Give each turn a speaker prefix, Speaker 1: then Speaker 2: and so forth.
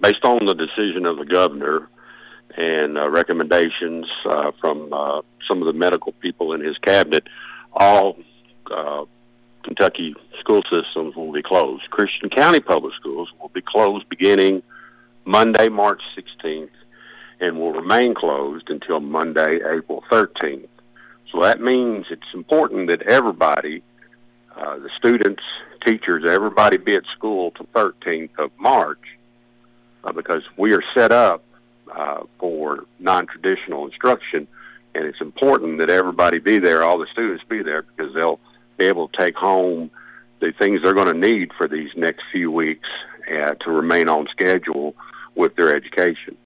Speaker 1: based on the decision of the governor and recommendations from some of the medical people in his cabinet, all Kentucky school systems will be closed. Christian County Public Schools will be closed beginning Monday, March 16th, and will remain closed until Monday, April 13th. So that means it's important that everybody, the students, teachers, everybody be at school till 13th of March because we are set up for non-traditional instruction, and it's important that everybody be there, all the students be there, because they'll be able to take home the things they're going to need for these next few weeks to remain on schedule with their education.